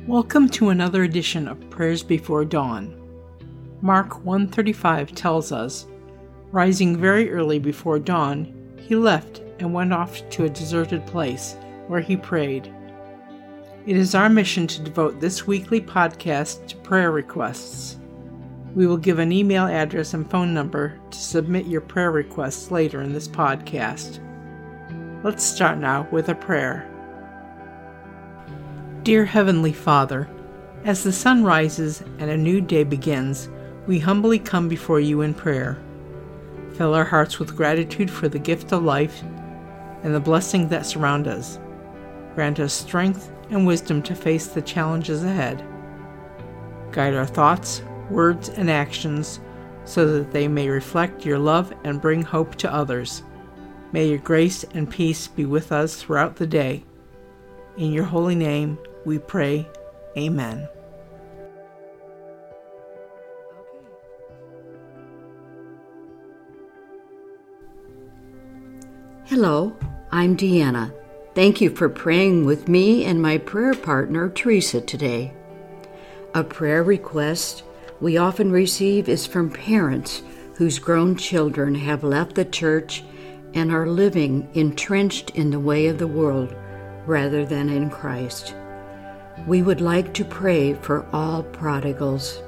Welcome to another edition of Prayers Before Dawn. Mark 1:35 tells us, "Rising very early before dawn, he left and went off to a deserted place, where he prayed." It is our mission to devote this weekly podcast to prayer requests. We will give an email address and phone number to submit your prayer requests later in this podcast. Let's start now with a prayer. Dear Heavenly Father, as the sun rises and a new day begins, we humbly come before you in prayer. Fill our hearts with gratitude for the gift of life and the blessings that surround us. Grant us strength and wisdom to face the challenges ahead. Guide our thoughts, words, and actions so that they may reflect your love and bring hope to others. May your grace and peace be with us throughout the day. In your holy name, we pray. Amen. Hello, I'm Deanna. Thank you for praying with me and my prayer partner, Teresa, today. A prayer request we often receive is from parents whose grown children have left the church and are living entrenched in the way of the world rather than in Christ. We would like to pray for all prodigals.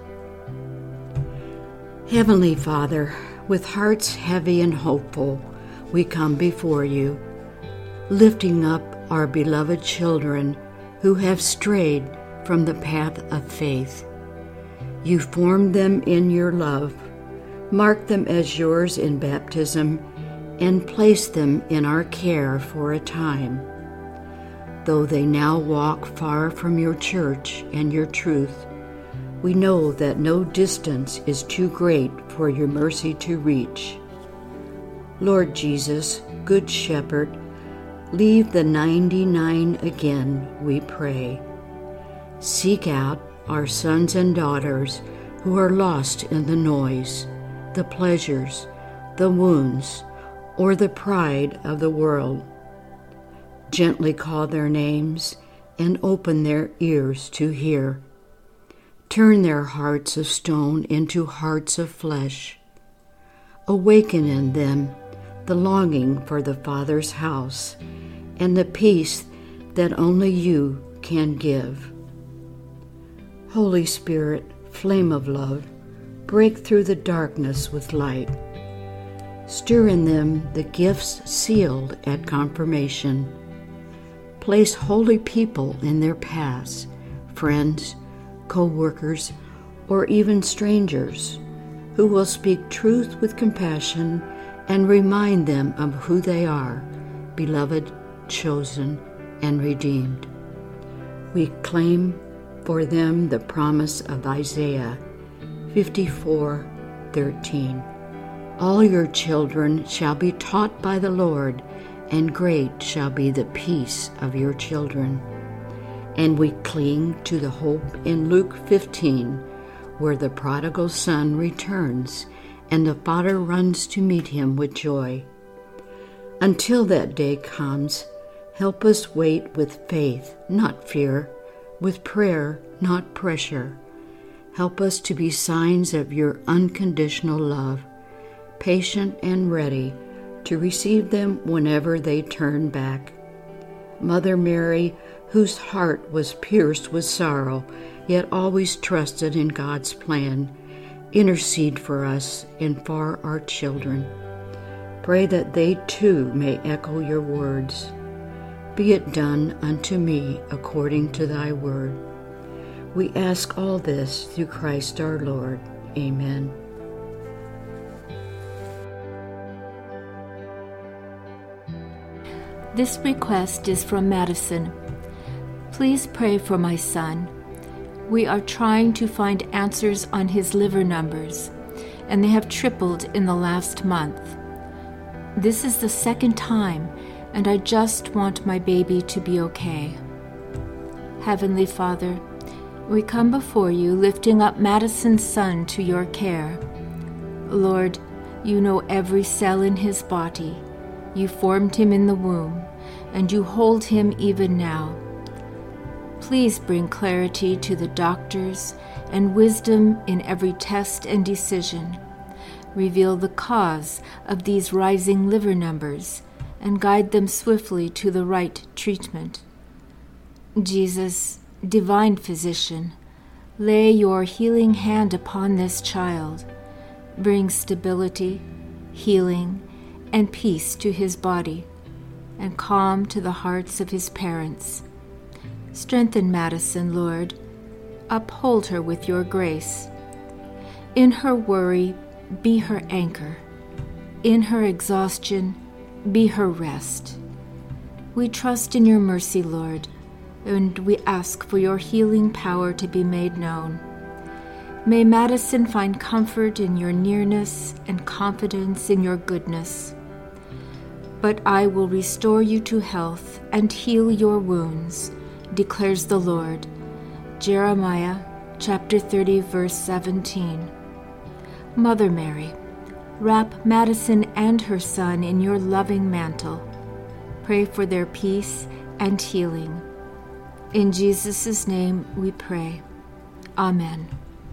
Heavenly Father, with hearts heavy and hopeful, we come before you, lifting up our beloved children who have strayed from the path of faith. You formed them in your love, marked them as yours in baptism, and placed them in our care for a time. Though they now walk far from your church and your truth, we know that no distance is too great for your mercy to reach. Lord Jesus, Good Shepherd, leave the 99 again, we pray. Seek out our sons and daughters who are lost in the noise, the pleasures, the wounds, or the pride of the world. Gently call their names and open their ears to hear. Turn their hearts of stone into hearts of flesh. Awaken in them the longing for the Father's house and the peace that only you can give. Holy Spirit, flame of love, break through the darkness with light. Stir in them the gifts sealed at confirmation. Place holy people in their paths, friends, co-workers, or even strangers, who will speak truth with compassion and remind them of who they are, beloved, chosen, and redeemed. We claim for them the promise of Isaiah 54:13. All your children shall be taught by the Lord, and great shall be the peace of your children. And we cling to the hope in Luke 15, where the prodigal son returns and the father runs to meet him with joy. Until that day comes, help us wait with faith, not fear, with prayer, not pressure. Help us to be signs of your unconditional love, patient and ready to receive them whenever they turn back. Mother Mary, whose heart was pierced with sorrow, yet always trusted in God's plan, intercede for us and for our children. Pray that they too may echo your words. Be it done unto me according to thy word. We ask all this through Christ our Lord. Amen. This request is from Madison. Please pray for my son. We are trying to find answers on his liver numbers, and they have tripled in the last month. This is the second time, and I just want my baby to be okay. Heavenly Father, we come before you lifting up Madison's son to your care. Lord, you know every cell in his body. You formed him in the womb, and you hold him even now. Please bring clarity to the doctors and wisdom in every test and decision. Reveal the cause of these rising liver numbers and guide them swiftly to the right treatment. Jesus, divine physician, lay your healing hand upon this child. Bring stability, healing, and peace to his body, and calm to the hearts of his parents. Strengthen Madison, Lord. Uphold her with your grace. In her worry, be her anchor. In her exhaustion, be her rest. We trust in your mercy, Lord, and we ask for your healing power to be made known. May Madison find comfort in your nearness and confidence in your goodness. But I will restore you to health and heal your wounds, declares the Lord. Jeremiah chapter 30, verse 17. Mother Mary, wrap Madison and her son in your loving mantle. Pray for their peace and healing. In Jesus' name we pray. Amen.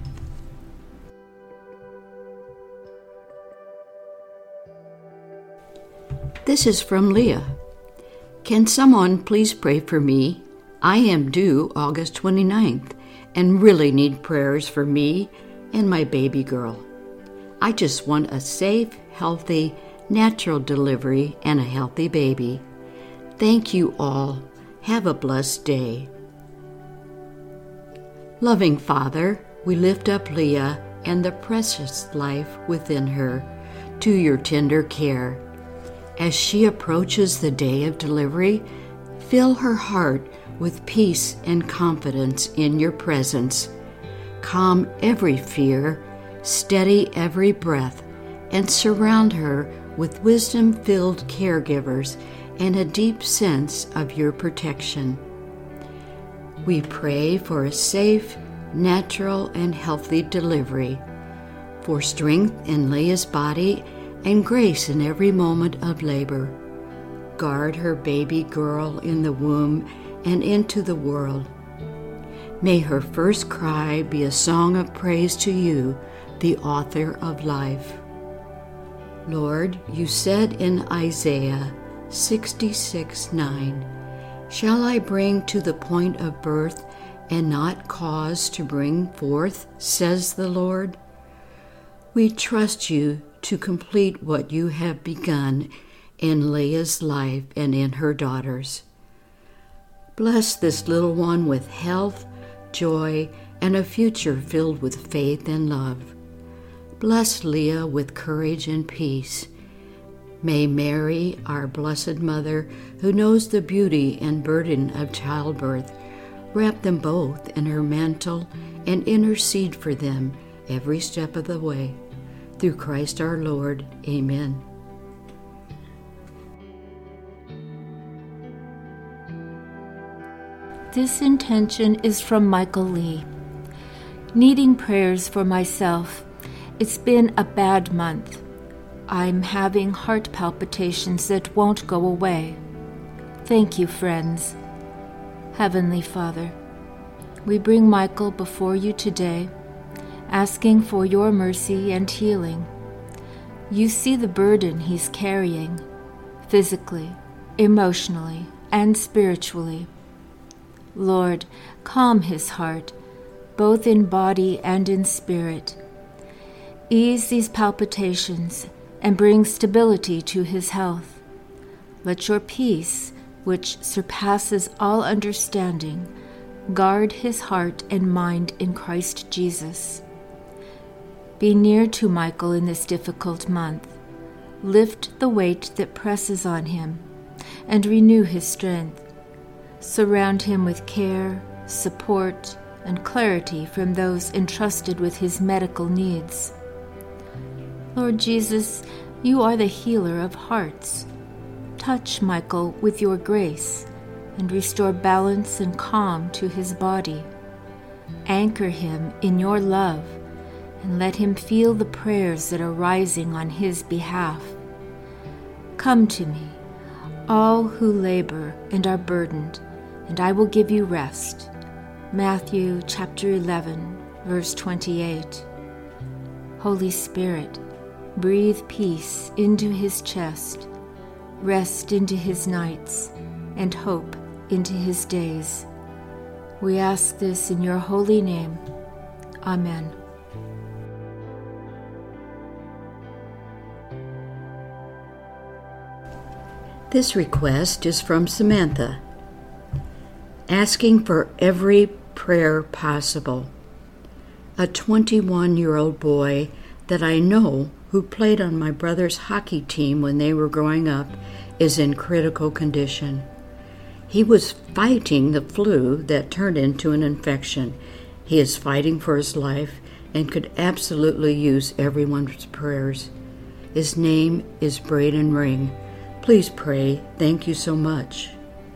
This is from Leah. Can someone please pray for me? I am due August 29th and really need prayers for me and my baby girl. I just want a safe, healthy, natural delivery and a healthy baby. Thank you all. Have a blessed day. Loving Father, we lift up Leah and the precious life within her to your tender care. As she approaches the day of delivery, fill her heart with peace and confidence in your presence. Calm every fear, steady every breath, and surround her with wisdom-filled caregivers and a deep sense of your protection. We pray for a safe, natural, and healthy delivery, for strength in Leah's body and grace in every moment of labor. Guard her baby girl in the womb and into the world. May her first cry be a song of praise to you, the author of life. Lord, you said in Isaiah 66:9, "Shall I bring to the point of birth and not cause to bring forth, says the Lord?" We trust you to complete what you have begun in Leah's life and in her daughters. Bless this little one with health, joy, and a future filled with faith and love. Bless Leah with courage and peace. May Mary, our Blessed Mother, who knows the beauty and burden of childbirth, wrap them both in her mantle and intercede for them every step of the way. Through Christ our Lord. Amen. This intention is from Michael Lee. Needing prayers for myself. It's been a bad month. I'm having heart palpitations that won't go away. Thank you, friends. Heavenly Father, we bring Michael before you today, asking for your mercy and healing. You see the burden he's carrying, physically, emotionally, and spiritually. Lord, calm his heart, both in body and in spirit. Ease these palpitations and bring stability to his health. Let your peace, which surpasses all understanding, guard his heart and mind in Christ Jesus. Be near to Michael in this difficult month. Lift the weight that presses on him and renew his strength. Surround him with care, support, and clarity from those entrusted with his medical needs. Lord Jesus, you are the healer of hearts. Touch Michael with your grace and restore balance and calm to his body. Anchor him in your love and let him feel the prayers that are rising on his behalf. Come to me, all who labor and are burdened, and I will give you rest Matthew chapter 11, verse 28. Holy Spirit, breathe peace into his chest, rest into his nights, and hope into his days. We ask this in your holy name. Amen. This request is from Samantha, asking for every prayer possible. A 21-year-old boy that I know who played on my brother's hockey team when they were growing up is in critical condition. He was fighting the flu that turned into an infection. He is fighting for his life and could absolutely use everyone's prayers. His name is Braden Ring. Please pray. Thank you so much.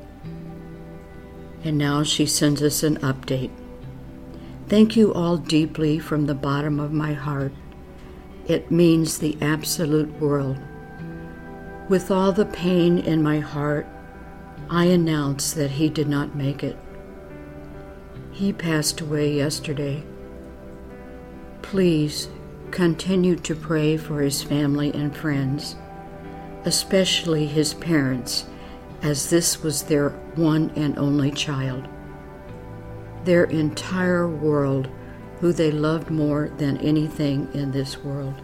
And now she sends us an update. Thank you all deeply from the bottom of my heart. It means the absolute world. With all the pain in my heart, I announce that he did not make it. He passed away yesterday. Please continue to pray for his family and friends, especially his parents, as this was their one and only child, their entire world, who they loved more than anything in this world.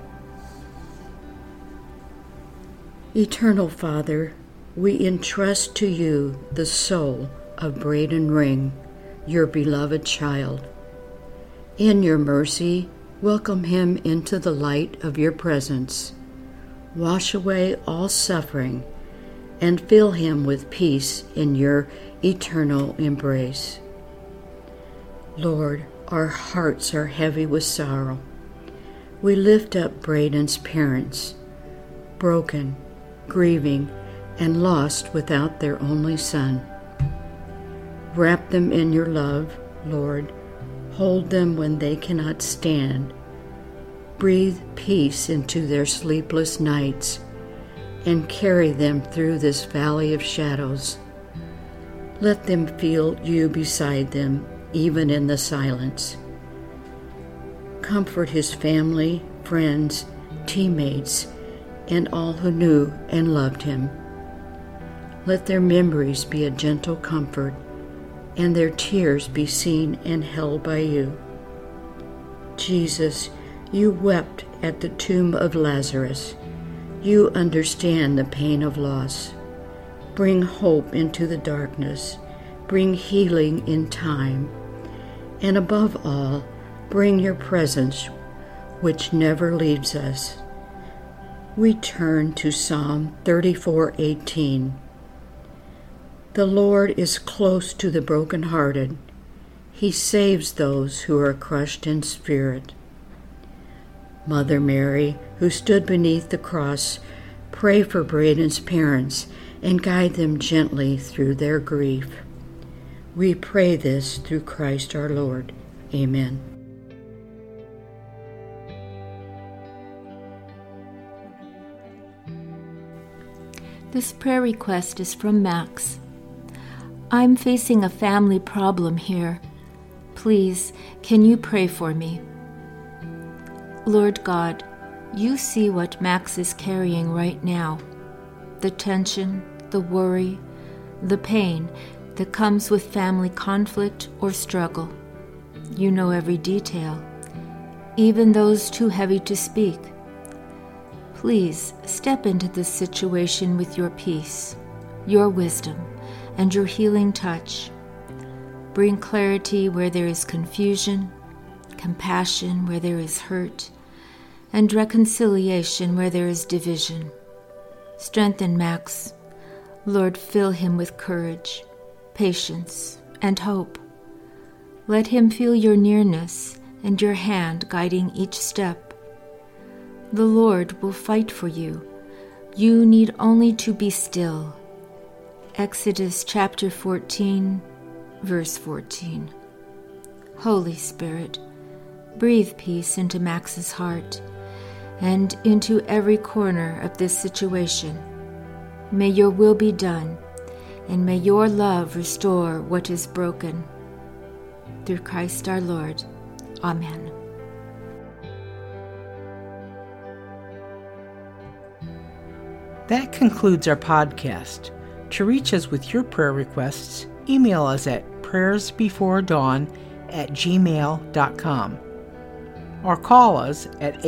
Eternal Father, we entrust to you the soul of Braden Ring, your beloved child. In your mercy, welcome him into the light of your presence. Wash away all suffering and fill him with peace in your eternal embrace. Lord, our hearts are heavy with sorrow. We lift up Braden's parents, broken, grieving, and lost without their only son. Wrap them in your love, Lord. Hold them when they cannot stand. Breathe peace into their sleepless nights and carry them through this valley of shadows. Let them feel you beside them, even in the silence. Comfort his family, friends, teammates, and all who knew and loved him. Let their memories be a gentle comfort, and their tears be seen and held by you. Jesus, you wept at the tomb of Lazarus. You understand the pain of loss. Bring hope into the darkness. Bring healing in time. And above all, bring your presence, which never leaves us. We turn to Psalm 34:18. The Lord is close to the brokenhearted. He saves those who are crushed in spirit. Mother Mary, who stood beneath the cross, pray for Braden's parents and guide them gently through their grief. We pray this through Christ our Lord. Amen. This prayer request is from Max. I'm facing a family problem here. Please, can you pray for me? Lord God, you see what Max is carrying right now. The tension, the worry, the pain that comes with family conflict or struggle. You know every detail, even those too heavy to speak. Please step into this situation with your peace, your wisdom, and your healing touch. Bring clarity where there is confusion, compassion where there is hurt, and reconciliation where there is division. Strengthen Max. Lord, fill him with courage, patience, and hope. Let him feel your nearness and your hand guiding each step. The Lord will fight for you. You need only to be still. Exodus chapter 14, verse 14. Holy Spirit, breathe peace into Max's heart and into every corner of this situation. May your will be done, and may your love restore what is broken. through Christ our Lord. Amen. That concludes our podcast. To reach us with your prayer requests, email us at prayersbeforedawn@gmail.com or call us at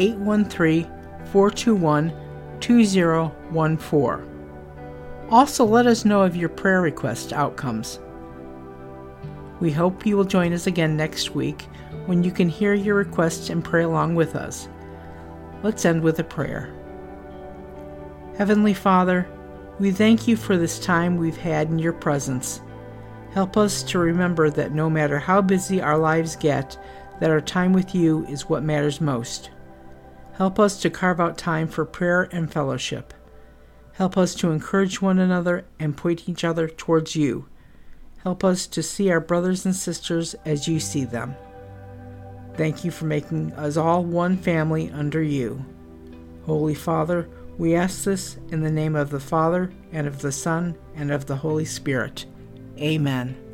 813-421-2014. Also, let us know of your prayer request outcomes. We hope you will join us again next week when you can hear your requests and pray along with us. Let's end with a prayer. Heavenly Father, we thank you for this time we've had in your presence. Help us to remember that no matter how busy our lives get, that our time with you is what matters most. Help us to carve out time for prayer and fellowship. Help us to encourage one another and point each other towards you. Help us to see our brothers and sisters as you see them. Thank you for making us all one family under you. Holy Father, we ask this in the name of the Father, and of the Son, and of the Holy Spirit. Amen.